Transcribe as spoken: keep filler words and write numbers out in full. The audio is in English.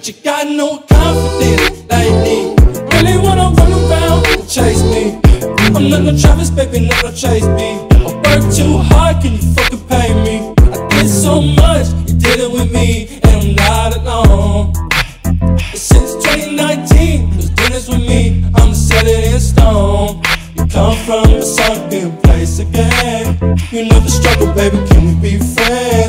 but you got no confidence like me. Really wanna run around and chase me. I'm not no Travis, baby, not no Chase B. I work too hard, can you fucking pay me? I did so much, you did it with me, and I'm not alone. Since twenty nineteen, was doing this with me, I'ma set it in stone. You come from a sunken place again. You know the struggle, baby, can we be friends?